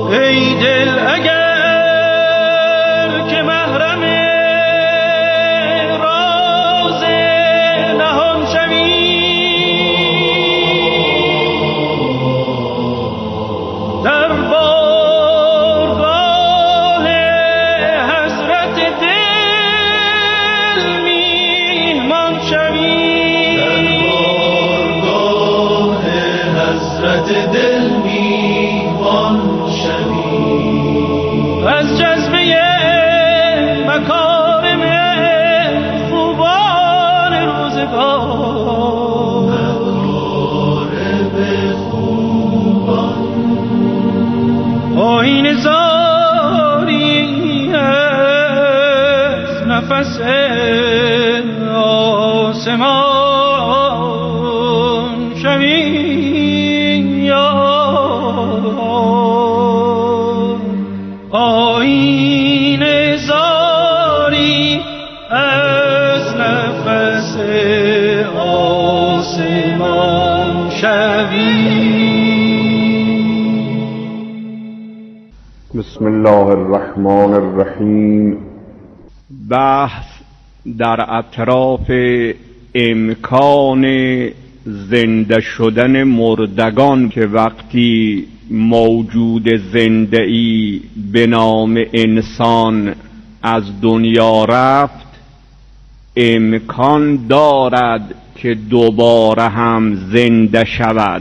ای دل اگر که محرم راز نهان شوی، در بارگاه حضرت دل میهمان شوی، در بارگاه حضرت دل میهمان شوی، از جذبه مکارم خوبان روزگار، مکارم خوبان آیین زاری از نفس آسمان شوی، آیین زاری از نفس آسمان شوی. بسم الله الرحمن الرحیم. بحث در اطراف امکان زنده شدن مردگان که وقتی موجود زنده‌ای به نام انسان از دنیا رفت امکان دارد که دوباره هم زنده شود.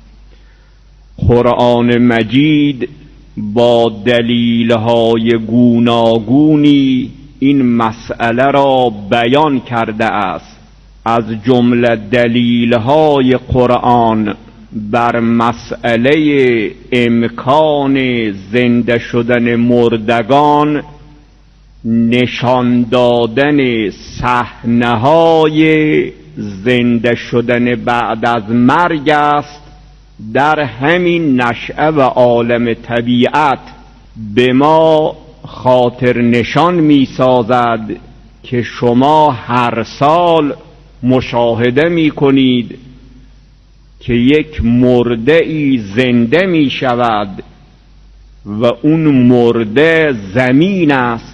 قرآن مجید با دلیل‌های گوناگونی این مسئله را بیان کرده است. از جمله دلیل‌های قرآن بر مسئله امکان زنده شدن مردگان نشان دادن صحنه‌های زنده شدن بعد از مرگ است. در همین نشأه و عالم طبیعت به ما خاطر نشان می سازد که شما هر سال مشاهده می کنید که یک مرده ای زنده می شود و اون مرده زمین است.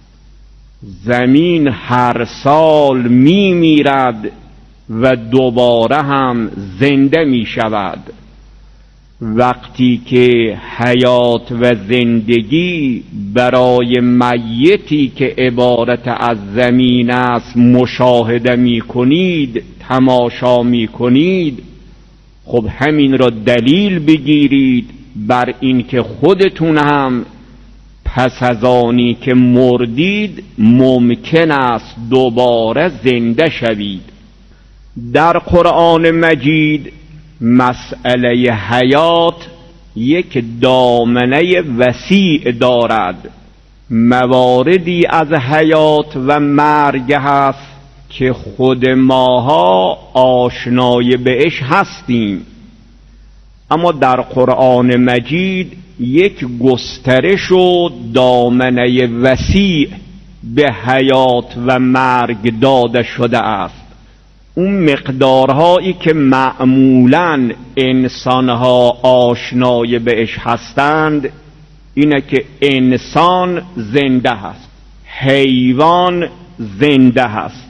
زمین هر سال می میرد و دوباره هم زنده می شود. وقتی که حیات و زندگی برای میتی که عبارت از زمین است مشاهده می کنید، تماشا می کنید، خب همین را دلیل بگیرید بر این که خودتون هم پس از آنی که مردید ممکن است دوباره زنده شوید. در قرآن مجید مسئله حیات یک دامنه وسیع دارد. مواردی از حیات و مرگ هست که خود ماها آشنای بهش هستیم، اما در قرآن مجید یک گسترش و دامنه وسیع به حیات و مرگ داده شده است. اون مقدارهایی که معمولاً انسانها آشنای بهش هستند اینه که انسان زنده هست، حیوان زنده هست،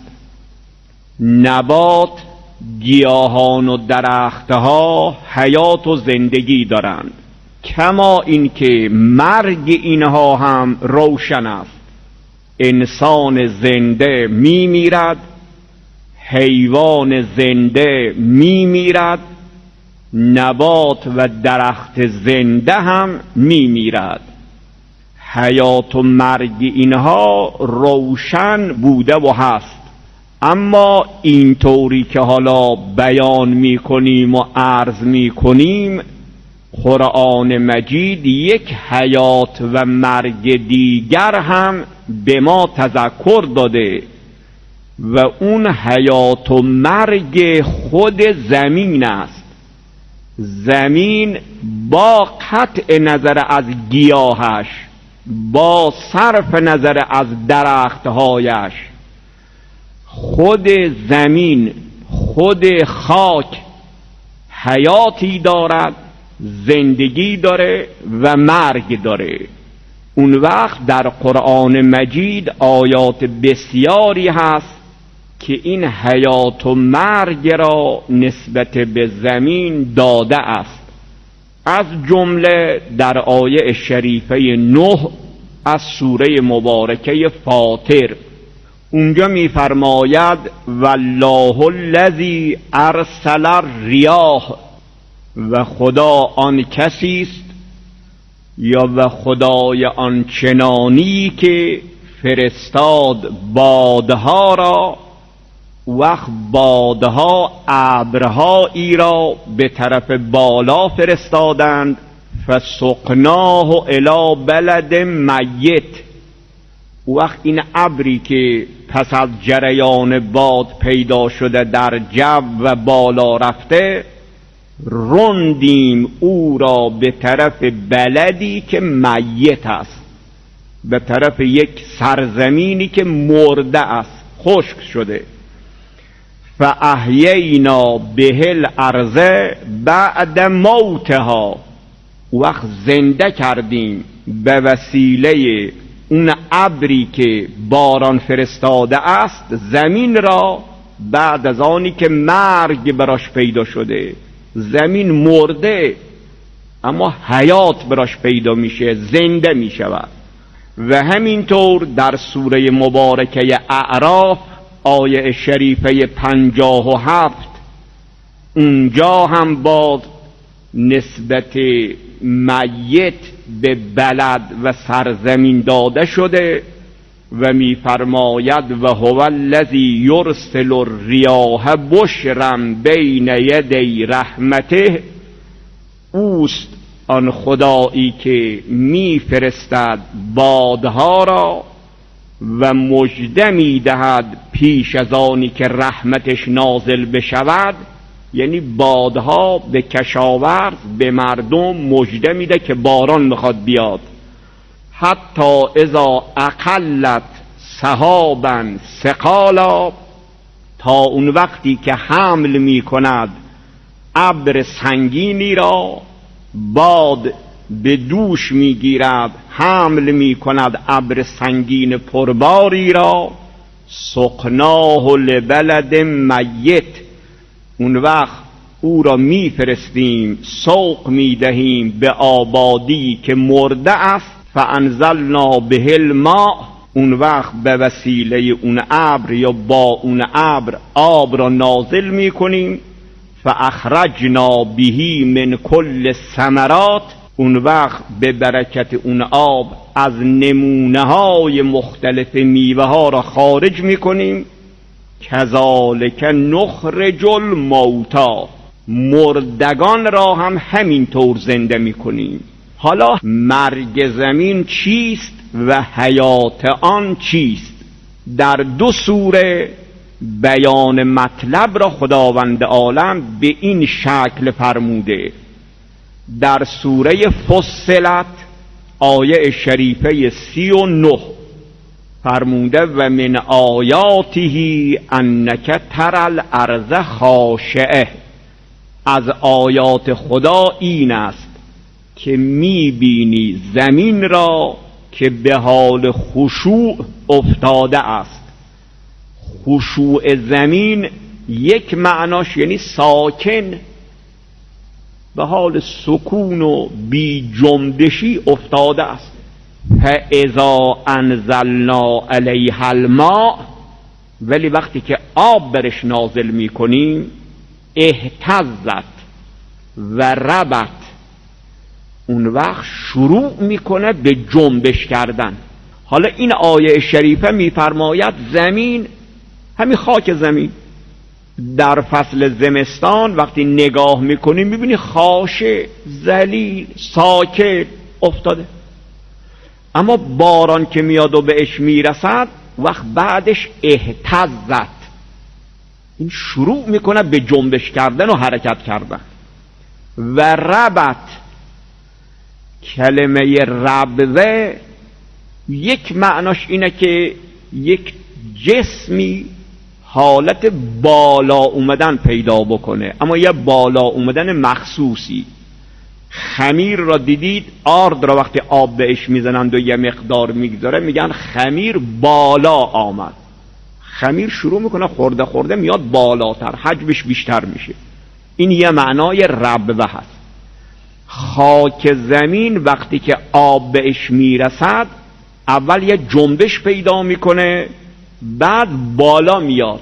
نبات، گیاهان و درختها حیات و زندگی دارند، کما اینکه مرگ اینها هم روشن است. انسان زنده می میرد، حیوان زنده می میرد، نبات و درخت زنده هم می میرد. حیات و مرگ اینها روشن بوده و هست. اما اینطوری که حالا بیان می کنیم و عرض می کنیم، قرآن مجید یک حیات و مرگ دیگر هم به ما تذکر داده و اون حیات و مرگ خود زمین است. زمین با قطع نظر از گیاهش، با صرف نظر از درختهایش، خود زمین، خود خاک حیاتی دارد زندگی داره و مرگ داره. اون وقت در قرآن مجید آیات بسیاری هست که این حیات و مرگ را نسبت به زمین داده است. از جمله در آیه شریفه 9 از سوره مبارکه فاطر، اونجا می‌فرماید والله الذی ارسل الریاح، و خدا آن کسی است یا و خدای آن چنانی که فرستاد بادها را، وقت بادها ابرهایی را به طرف بالا فرستادند، فسقناه الی بلد میت. وقت این ابری که پس از جریان باد پیدا شده در جو و بالا رفته، راندیم او را به طرف بلدی که میت است، به طرف یک سرزمینی که مرده است، خشک شده. فاحیینا به الارض بعد موتها، وقت زنده کردیم به وسیله اون ابری که باران فرستاده است زمین را، بعد از آنی که مرگ براش پیدا شده. زمین مرده اما حیات براش پیدا میشه، زنده میشود. و همینطور در سوره مبارکه اعراف آیه شریفه 57، اونجا هم باز نسبت میت به بلد و سرزمین داده شده و میفرماید و هو الذی یرسل الریاح بشرا بین یدی رحمته، اوست آن خدایی که میفرستد بادها را و مژده میدهد پیش از آنی که رحمتش نازل بشود. یعنی بادها به کشاورز، به مردم مژده میده که باران میخواد بیاد. حتی اذا اقلت سحابا ثقالا، تا اون وقتی که حمل میکند ابر سنگینی را، باد به دوش میگیرد حمل میکند ابر سنگین پرباری را، سقناه لبلد میت، اون وقت او را میفرستیم، سوق میدهیم به آبادی که مرده است. فانزلنا به الماء، اون وقت به وسیله اون ابر یا با اون ابر آب را نازل میکنیم. فاخرجنا به من کل الثمرات، اون وقت به برکت اون آب از نمونه های مختلف میوه ها را خارج میکنیم. کذالک نخرج الموتا، مردگان را هم همینطور زنده میکنیم. حالا مرگ زمین چیست و حیات آن چیست؟ در دو سوره بیان مطلب را خداوند عالم به این شکل فرموده. در سوره فصلت آیه شریفه 39 فرموده و من آیاته انک تری الارض خاشعه، از آیات خدا این است که میبینی زمین را که به حال خشوع افتاده است. خشوع زمین یک معناش یعنی ساکن، به حال سکون و بی جنبشی افتاده است. فاذا انزلنا علیها الماء، ولی وقتی که آب برش نازل میکنیم اهتزت و ربت، اون وقت شروع میکنه به جنبش کردن. حالا این آیه شریفه میفرماید زمین، همین خاک زمین در فصل زمستان وقتی نگاه میکنی میبینی خاشع، ذلیل، ساکت افتاده. اما باران که میاد و بهش میرسد وقت بعدش اهتزت، این شروع میکنه به جنبش کردن و حرکت کردن. و ربت، کلمه ربوه یک معناش اینه که یک جسمی حالت بالا اومدن پیدا بکنه، اما یه بالا اومدن مخصوصی. خمیر را دیدید، آرد را وقتی آب بهش میزنند و یه مقدار میگذاره میگن خمیر بالا آمد. خمیر شروع میکنه خورده خورده میاد بالاتر، حجمش بیشتر میشه. این یه معنای ربوه هست. خاک زمین وقتی که آب بهش میرسد اول یه جنبش پیدا میکنه، بعد بالا میاد،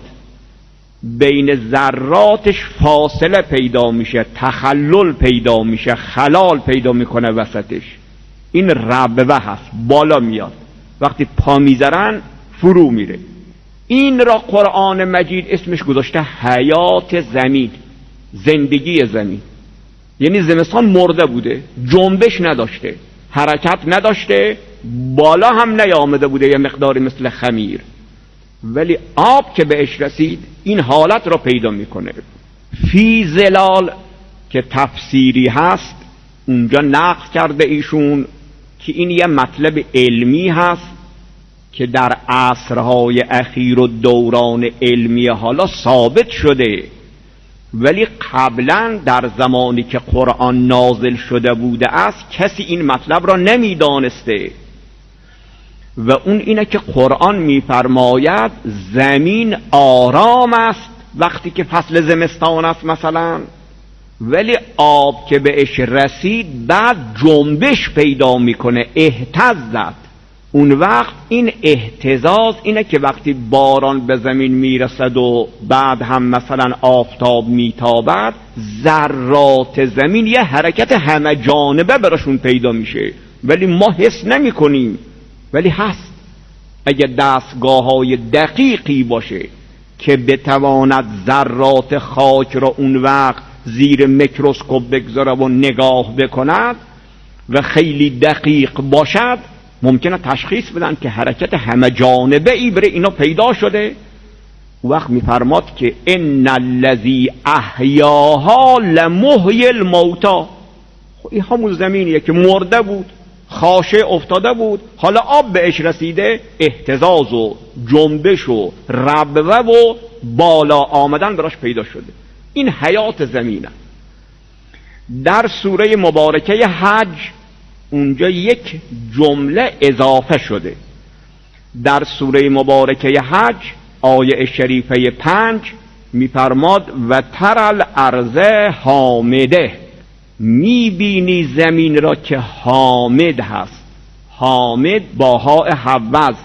بین ذراتش فاصله پیدا میشه، تخلل پیدا میشه، خلال پیدا میکنه وسطش. این ربوه هست، بالا میاد، وقتی پا میذارن فرو میره. این را قرآن مجید اسمش گذاشته حیات زمین، زندگی زمین. یعنی زمستان مرده بوده، جنبش نداشته، حرکت نداشته، بالا هم نیامده بوده یه مقداری مثل خمیر، ولی آب که بهش رسید این حالت را پیدا میکنه. فی ظلال که تفسیری هست اونجا نقل کرده ایشون که این یه مطلب علمی هست که در عصرهای اخیر و دوران علمی حالا ثابت شده، ولی قبلا در زمانی که قرآن نازل شده بوده است کسی این مطلب را نمیدانسته. و اون اینه که قرآن میفرماید زمین آرام است وقتی که فصل زمستان است مثلا، ولی آب که بهش رسید بعد جنبش پیدا میکنه، اهتزت. اون وقت این اهتزاز اینه که وقتی باران به زمین میرسد و بعد هم مثلا آفتاب میتابد، ذرات زمین یه حرکت همه جانبه براشون پیدا میشه، ولی ما حس نمی کنیم، ولی هست. اگه دستگاه های دقیقی باشه که بتواند ذرات خاک را اون وقت زیر میکروسکوپ بگذاره و نگاه بکند و خیلی دقیق باشد، ممکنه تشخیص بدن که حرکت همه جانبه ای بر اینا پیدا شده. وقت میفرماد که ان الذی احیاها لمحیی الموتی. این همون زمینیه که مرده بود، خاشه افتاده بود، حالا آب بهش رسیده، اهتزاز و جنبش و ربوه و بالا آمدن براش پیدا شده. این حیات زمینه. در سوره مبارکه حج اونجا یک جمله اضافه شده. در سوره مبارکه حج آیه شریفه 5 میفرماد و ترى الارض حامده، میبینی زمین را که حامد هست. حامد با های حوض.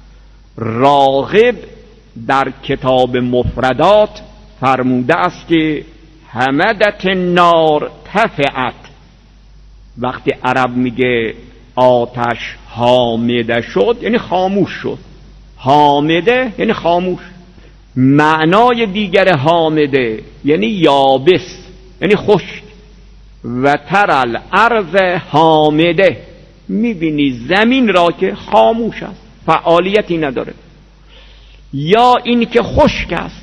راغب در کتاب مفردات فرموده است که حمدت النار تفعت. وقتی عرب میگه آتش حامده شد یعنی خاموش شد. حامده یعنی خاموش. معنای دیگر حامده یعنی یابس، یعنی خشک. و ترى الارض حامده، میبینی زمین را که خاموش است، فعالیتی نداره، یا این که خشک است.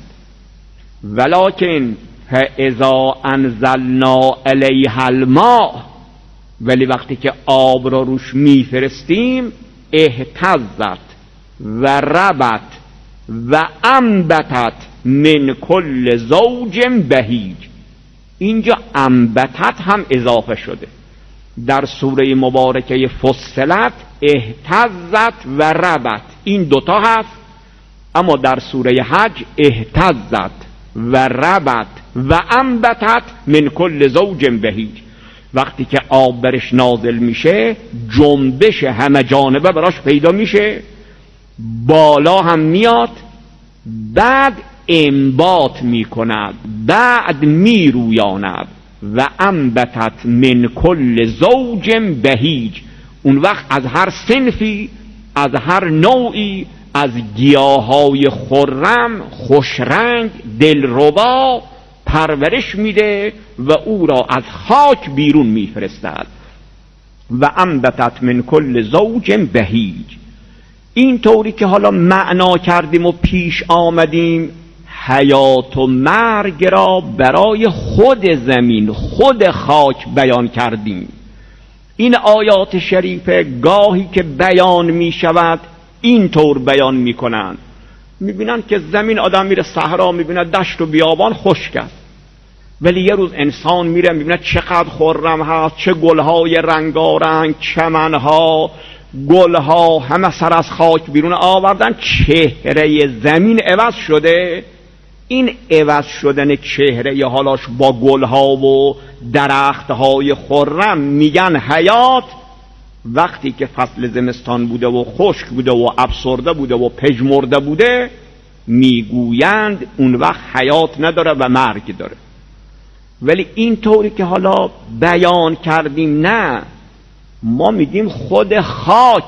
ولکن فاذا انزلنا علیها الماء، ولی وقتی که آب را روش میفرستیم اهتزت و ربت و انبتت من کل زوج بهیج. اینجا انبتت هم اضافه شده. در سوره مبارکه فصلت اهتزت و ربت این دوتا هست، اما در سوره حج اهتزت و ربت و انبتت من کل زوج بهیج. وقتی که آب برش نازل میشه جنبش همه جانبه براش پیدا میشه، بالا هم میاد، بعد انبات میکند، بعد میرویاند. و انبتت من کل زوج بهیج. اون وقت از هر صنفی، از هر نوعی از گیاهای خرم، خوشرنگ، دلربا پرورش میده و او را از خاک بیرون میفرستد. و انبتت من کل زوج بهیج. این طوری که حالا معنا کردیم و پیش آمدیم، حیات و مرگ را برای خود زمین، خود خاک بیان کردیم. این آیات شریفه گاهی که بیان می شود این طور بیان می کنند. می بینند که زمین، آدم میره صحرا می بیند دشت و بیابان خشک است، ولی یه روز انسان میره میبینه چقدر خرم هست، چه گلهای رنگارنگ، چمنها، گلها همه سر از خاک بیرون آوردن، چهره زمین عوض شده. این عوض شدن چهره حالاش با گلها و درختهای خرم میگن حیات. وقتی که فصل زمستان بوده و خشک بوده و افسرده بوده و پژمرده بوده میگویند اون وقت حیات نداره و مرگ داره. ولی این طوری که حالا بیان کردیم نه، ما میگیم خود خاک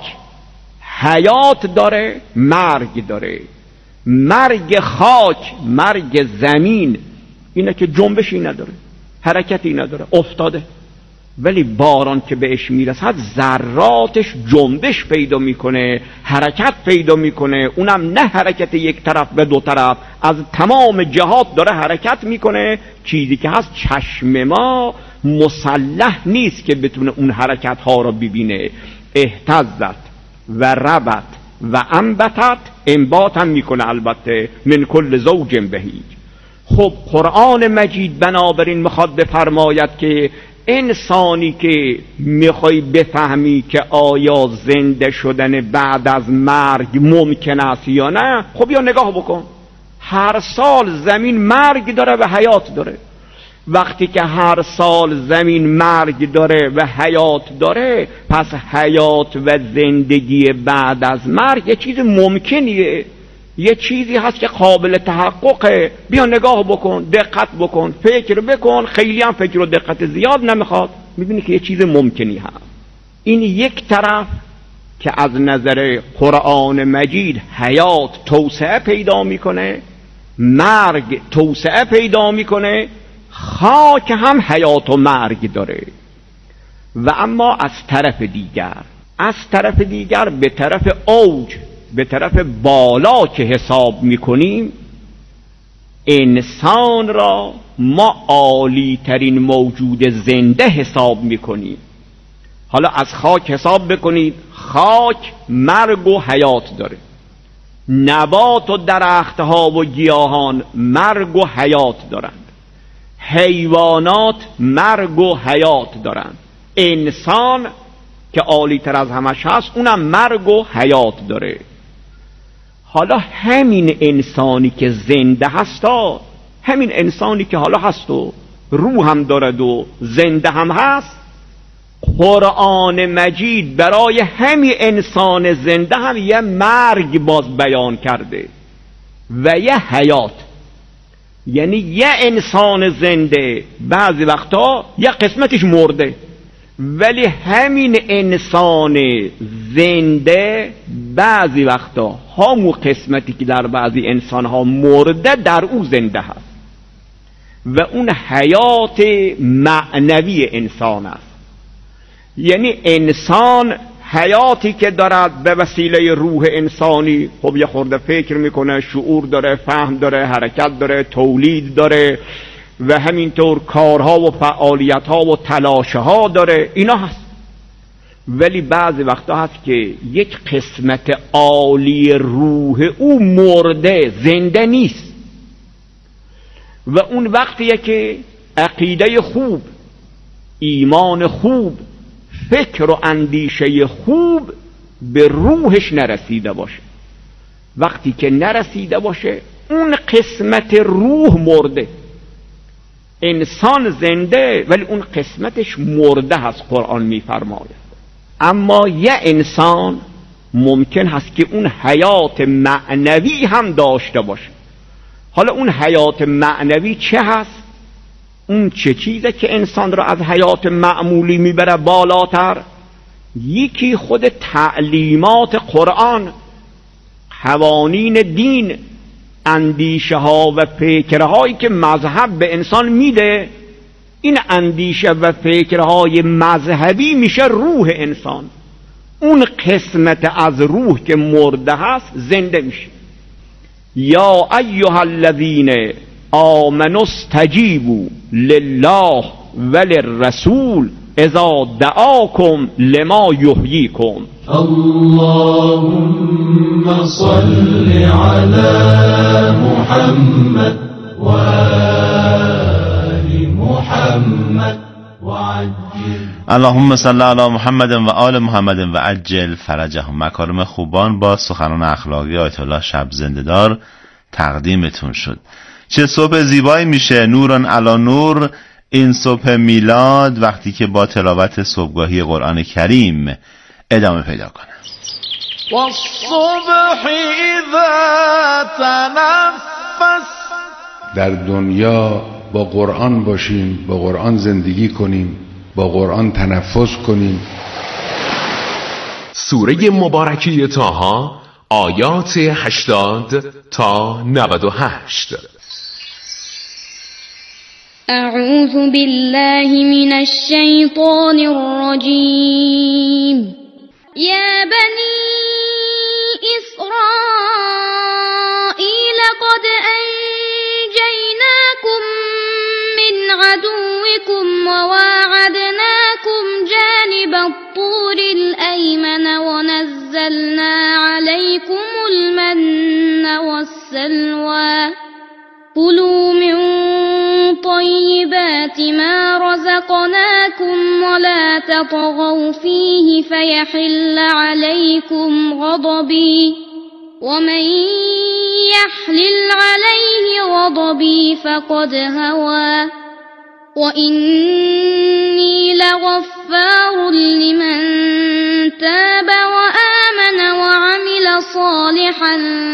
حیات داره، مرگ داره. مرگ خاک، مرگ زمین اینه که جنبشی نداره، حرکتی نداره، افتاده. ولی باران که بهش میرسد ذراتش جنبش پیدا میکنه، حرکت پیدا میکنه. اونم نه حرکت یک طرف و دو طرف، از تمام جهات داره حرکت میکنه. چیزی که هست چشم ما مسلح نیست که بتونه اون حرکت ها رو ببینه. اهتزت و ربت و انبتت، انبات هم میکنه البته، من کل زوج بهیج. خب قرآن مجید بنابراین میخواد بفرماید که انسانی که میخوای بفهمی که آیا زنده شدن بعد از مرگ ممکن است یا نه، خب یا نگاه بکن، هر سال زمین مرگ داره و حیات داره. وقتی که هر سال زمین مرگ داره و حیات داره، پس حیات و زندگی بعد از مرگ یه چیز ممکنیه، یه چیزی هست که قابل تحققه. بیا نگاه بکن، دقت بکن، فکر بکن. خیلی هم فکر و دقت زیاد نمیخواد، میبینی که یه چیز ممکنی هست. این یک طرف که از نظر قرآن مجید حیات توسعه پیدا میکنه، مرگ توسعه پیدا میکنه، خاک هم حیات و مرگ داره. و اما از طرف دیگر به طرف اوج، به طرف بالا که حساب میکنیم، انسان را ما عالی ترین موجود زنده حساب میکنیم. حالا از خاک حساب بکنید، خاک مرگ و حیات داره. نبات و درختها و گیاهان مرگ و حیات دارند. حیوانات مرگ و حیات دارند. انسان که عالی تر از همش هست، اونم مرگ و حیات داره. حالا همین انسانی که زنده هست، همین انسانی که حالا هست و روح هم دارد و زنده هم هست، قرآن مجید برای همین انسان زنده هم یه مرگ باز بیان کرده و یه حیات. یعنی یه انسان زنده بعضی وقتا یه قسمتش مرده، ولی همین انسان زنده بعضی وقتا همون قسمتی که در بعضی انسانها مرده در او زنده هست و اون حیات معنوی انسان است. یعنی انسان حیاتی که دارد به وسیله روح انسانی، خب یه خورده فکر میکنه، شعور داره، فهم داره، حرکت داره، تولید داره و همینطور کارها و فعالیتها و تلاشها داره، اینا هست. ولی بعضی وقتا هست که یک قسمت عالی روح او مرده، زنده نیست. و اون وقتیه که عقیده خوب، ایمان خوب، فکر و اندیشه خوب به روحش نرسیده باشه. وقتی که نرسیده باشه، اون قسمت روح مرده. انسان زنده ولی اون قسمتش مرده هست، قرآن میفرماید. اما یه انسان ممکن هست که اون حیات معنوی هم داشته باشه. حالا اون حیات معنوی چه هست؟ اون چه چیزه که انسان را از حیات معمولی میبره بالاتر؟ یکی خود تعلیمات قرآن، قوانین دین، اندیشه ها و فکرهایی که مذهب به انسان میده. این اندیشه و فکرهای مذهبی میشه روح انسان. اون قسمت از روح که مرده هست زنده میشه. یا ایها الذین آمنوا استجیبوا لله وللرسول اذا دعاکم لما یحییکم. اللهم صل علی محمد و آل محمد وعجل. اللهم صل علی محمد و آل محمد و عجل فرجهم. مکارم خوبان با سخنان اخلاقی آیت الله شب زنده‌دار تقدیمتون شد. چه صبح زیبایی میشه، نوران علی نور، این صبح میلاد، وقتی که با تلاوت صبحگاهی قرآن کریم ادامه پیدا کنه. والصبح اذا تنفس. در دنیا با قرآن باشیم، با قرآن زندگی کنیم، با قرآن تنفس کنیم. سوره مبارکه طه آیات 80 تا 98. اعوذ بالله من الشیطان الرجیم. یا بنی اسرائیل قد انجیناکم من عدوکم وواعدناکم جانب الطور الأيمن ونزلنا عليكم المن والسلوى كلوا من طيبات ما رزقناكم ولا تطغوا فيه فيحل عليكم غضبي ومن يحلل عليه غضبي فقد هوى وإني لغفار لمن تاب وآمن وعمل صالحا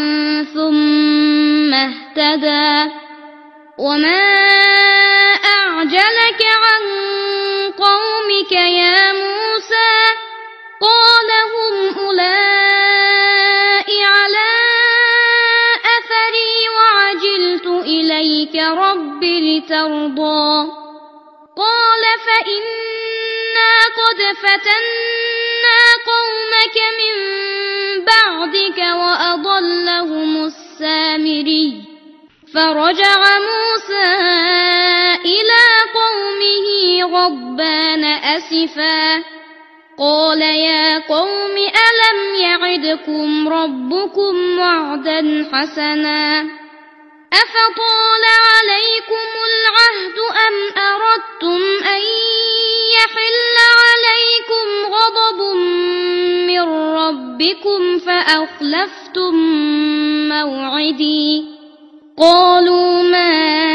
ثم اهتدى وما أعجلك عن قومك يا موسى قال هم أولئك على أثري وعجلت إليك رب لترضى قال فإنا قد فتنا قومك من بعدك وأضلهم السامري فرجع موسى إلى قومه غضبان أسفا قال يا قوم ألم يعدكم ربكم وعدا حسنا أفطال عليكم العهد أم أردتم أن يحل عليكم غضب من ربكم فأخلفتم موعدي قالوا ما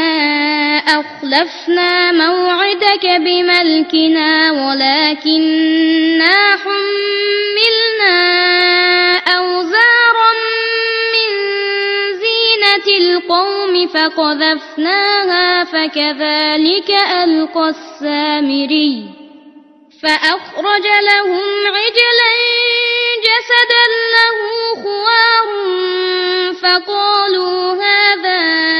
أخلفنا موعدك بملكنا ولكننا حملنا أوزارا من زينة القوم فقذفناها فكذلك ألقى السامري فأخرج لهم عجلا جسدا له خوار فقالوا هذا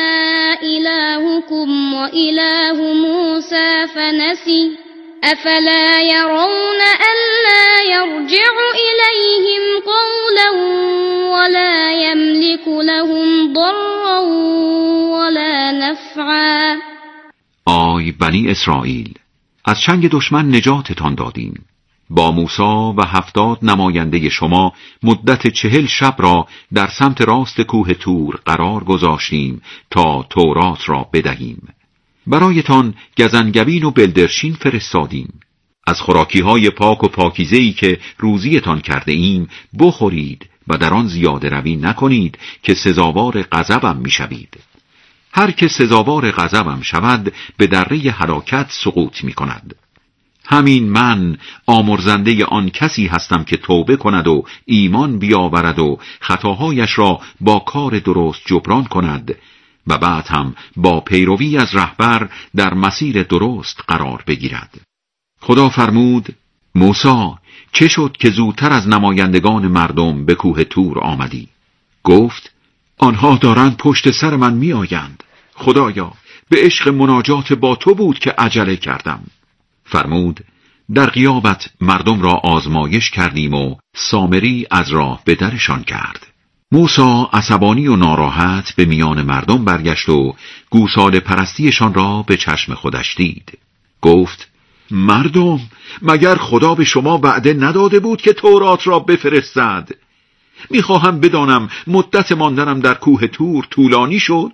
إلهكم وإله موسى فنسي أفلا يرون ألا يرجع إليهم قولا ولا يملك لهم ضرا ولا نفعا. آی بنی اسرائیل، از چنگ دشمن نجاتتان دادیم. با موسی و 70 نماینده شما مدت 40 شب را در سمت راست کوه تور قرار گذاشتیم تا تورات را بدهیم. برایتان گزنگبین و بلدرچین فرستادیم. از خوراکی‌های پاک و پاکیزه‌ای که روزیتان کرده ایم بخورید و در آن زیاده روی نکنید که سزاوار غضبم می‌شوید. هر که سزاوار غضبم شود به دره هلاکت سقوط می‌کند. همین من آمرزنده آن کسی هستم که توبه کند و ایمان بیاورد و خطاهایش را با کار درست جبران کند و بعد هم با پیروی از رهبر در مسیر درست قرار بگیرد. خدا فرمود: موسی، چه شد که زودتر از نمایندگان مردم به کوه تور آمدی؟ گفت: آنها دارند پشت سر من می آیند. خدایا، به عشق مناجات با تو بود که عجله کردم. فرمود: در غیابت مردم را آزمایش کردیم و سامری از راه به درشان کرد. موسی عصبانی و ناراحت به میان مردم برگشت و گوساله پرستیشان را به چشم خودش دید. گفت: مردم، مگر خدا به شما وعده نداده بود که تورات را بفرستد؟ میخواهم بدانم مدت ماندنم در کوه تور طولانی شد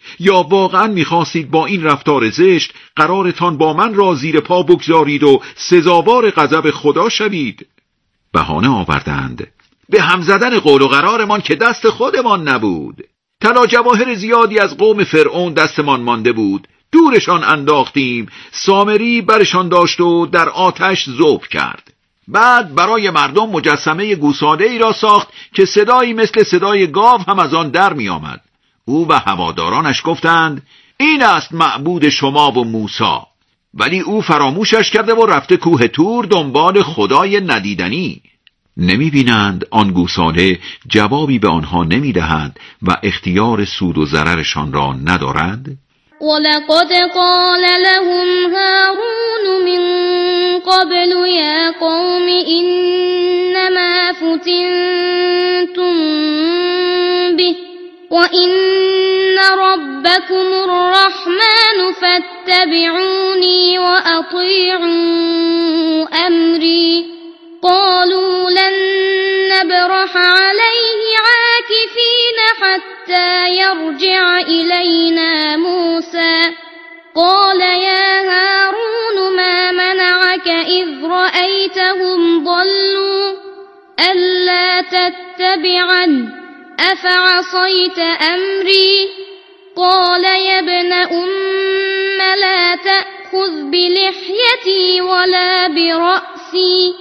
یا واقعا می‌خواستید با این رفتار زشت قرارتان با من را زیر پا بگذارید و سزاوار غضب خدا شوید؟ بهانه آوردند: به هم زدن قول و قرارمان که دست خودمان نبود. طلا جواهر زیادی از قوم فرعون دستمان مانده بود، دورشان انداختیم، سامری برشان داشت و در آتش ذوب کرد. بعد برای مردم مجسمه گوساله ای را ساخت که صدایی مثل صدای گاو هم از آن در می آمد. او و هوادارانش گفتند: این است معبود شما و موسی. ولی او فراموشش کرده و رفته کوه تور دنبال خدای ندیدنی. نمی بینند آن گوساله جوابی به آنها نمی دهند و اختیار سود و ضررشان را ندارند؟ ولقد قال لهم هارون من قبل یا قوم انما فتنتم به وان ربكم الرحمن فاتبعوني واطيعوا امري قالوا لن نبرح عليه عاكفين حتى يرجع إلينا موسى قال يا هارون ما منعك إذ رأيتهم ضلوا ألا تتبعن أفعصيت أمري قال يا ابن لا تأخذ بلحيتي ولا برأسي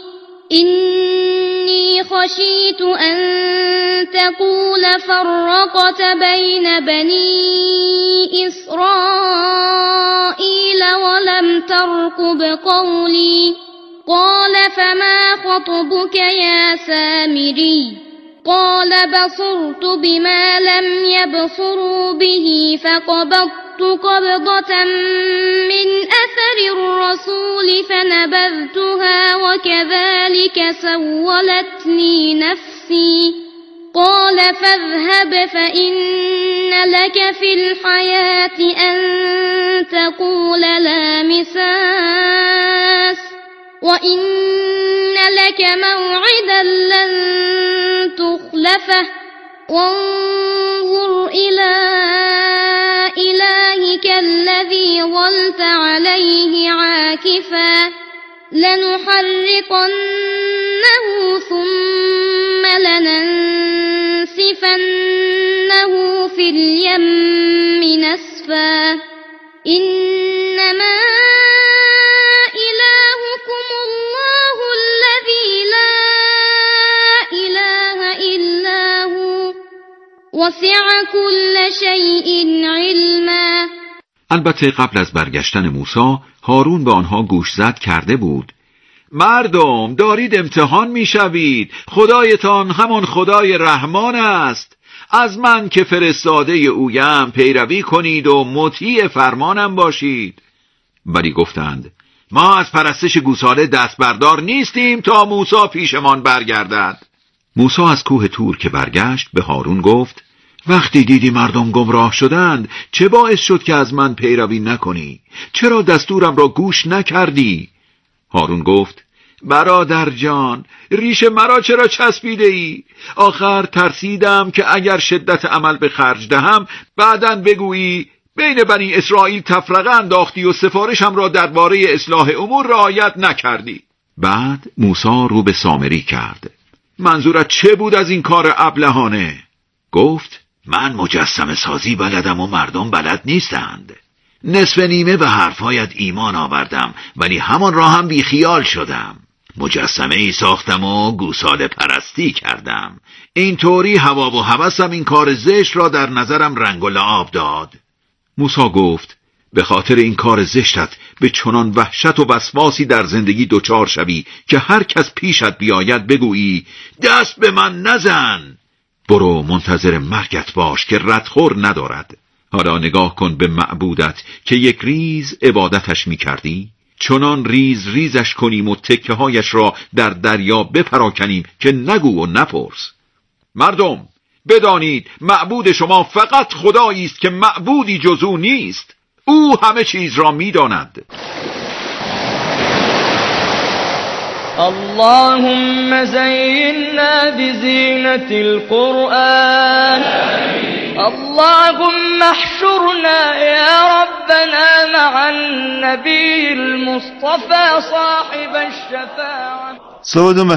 إني خشيت أن تقول فرقت بين بني إسرائيل ولم ترقب قولي قال فما خطبك يا سامري قال بصرت بما لم يبصروا به فقبضت قبضة من أثر الرسول فنبذتها وكذلك سولت لي نفسي قال فاذهب فإن لك في الحياة أن تقول لا مساس وإن لك موعدا لن تخلفه وانظر إلى إلهك الذي ظلت عليه عاكفا لنحرقنه ثم لننسفنه في اليم نسفا إنما إلهكم الله الذي لا إله إلا هو وسع كل شيء علما. البته قبل از برگشتن موسی هارون به آنها گوشزد کرده بود: مردم دارید امتحان میشوید، خدایتان همان خدای رحمان است، از من که فرستاده اویم پیروی کنید و مطیع فرمانم باشید. ولی گفتند: ما از پرستش گوساله دست بردار نیستیم تا موسی پیشمان برگردد. موسی از کوه تور که برگشت به هارون گفت: وقتی دیدی مردم گمراه شدند چه باعث شد که از من پیروی نکنی؟ چرا دستورم را گوش نکردی؟ هارون گفت: برادر جان، ریش مرا چرا چسبیده ای؟ آخر ترسیدم که اگر شدت عمل به خرج دهم بعداً بگویی بین بنی اسرائیل تفرقه انداختی و سفارشم را درباره اصلاح امور رعایت نکردی. بعد موسی رو به سامری کرد: منظورت چه بود از این کار ابلهانه؟ گفت: من مجسمه سازی بلدم و مردم بلد نیستند. نصف نیمه به حرفایت ایمان آوردم ولی همان را هم بیخیال شدم. مجسمه ای ساختم و گوساله پرستی کردم. اینطوری هوا و هوسم این کار زشت را در نظرم رنگ و لعاب داد. موسی گفت: به خاطر این کار زشتت به چنان وحشت و وسواسی در زندگی دچار شوی که هر کس پیشت بیاید بگویی دست به من نزن. برو منتظر مرگت باش که ردخور ندارد. حالا نگاه کن به معبودت که یک ریز عبادتش می کردی، چنان ریز ریزش کنیم و تکه هایش را در دریا بپراکنیم که نگو و نپرس. مردم بدانید معبود شما فقط خدایی است که معبودی جز او نیست. او همه چیز را می داند. اللهم زينا بزينة القرآن اللهم احشرنا يا ربنا مع النبي المصطفى صاحب الشفاعة. صبح